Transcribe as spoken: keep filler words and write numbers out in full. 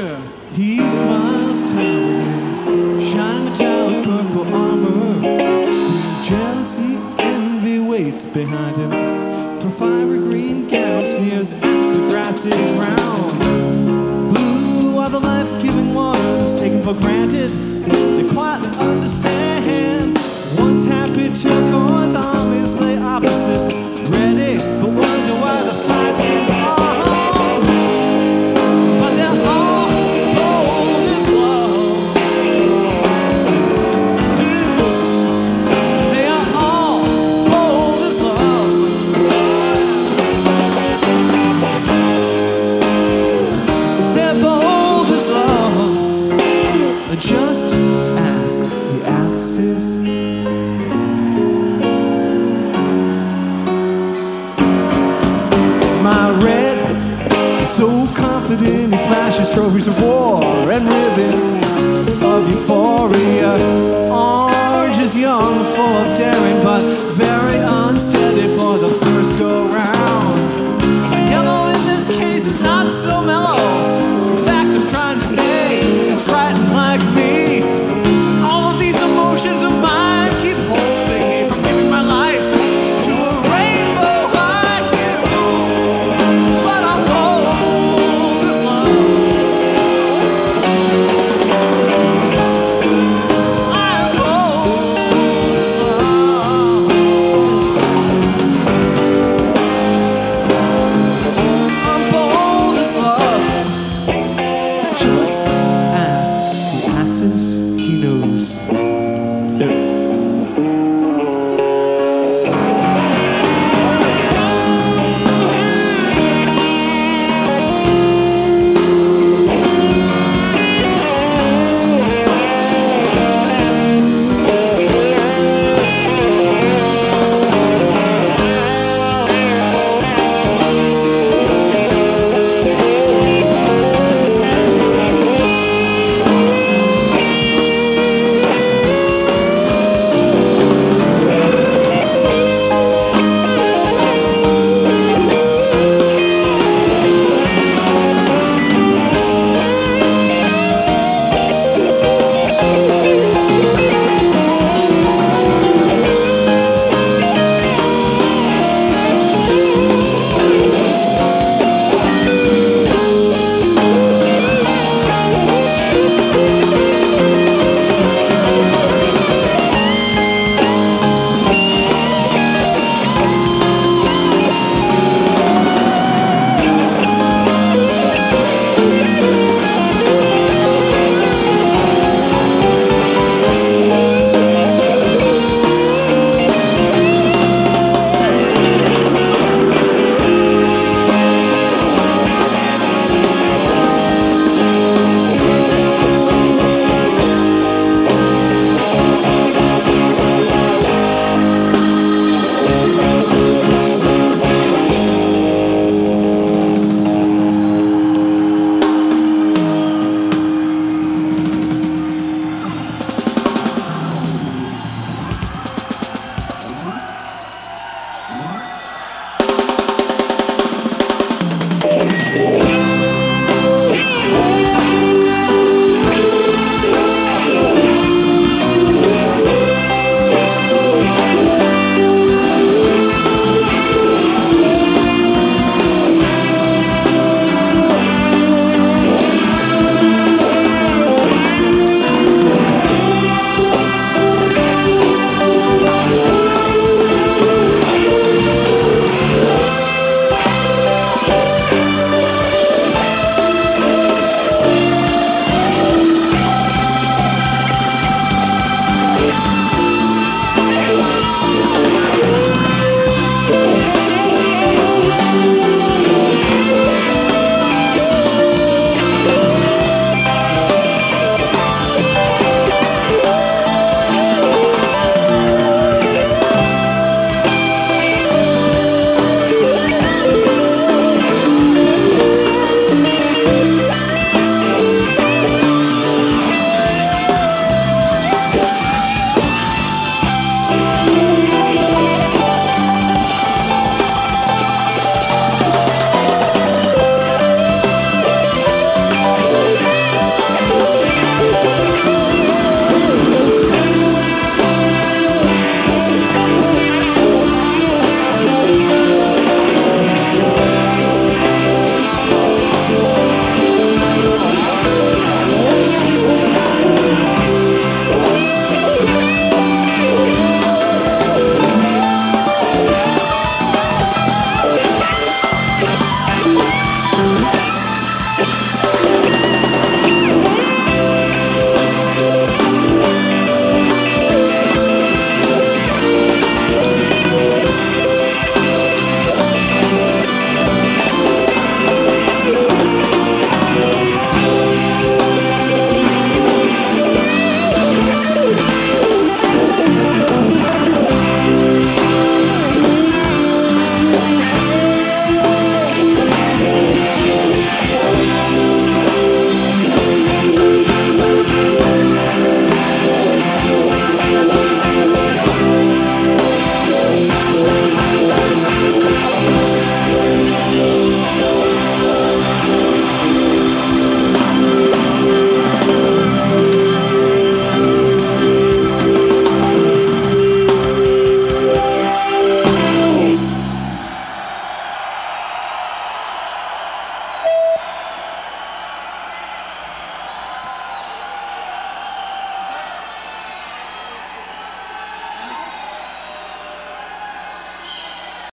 soldier, he smiles towering, shining metallic purple armor. Green jealousy, envy waits behind him. Her fiery green gown sneers at the grassy ground. Blue are the life-giving waters taken for granted. They quietly understand. Once happy turquoise armies lay opposite, ready, but wonder why the fight is on. But they're all bold as love. They are all bold as love. They're bold as love. Just ask the Axis. My red is so confident he flashes trophies of war and ribbons.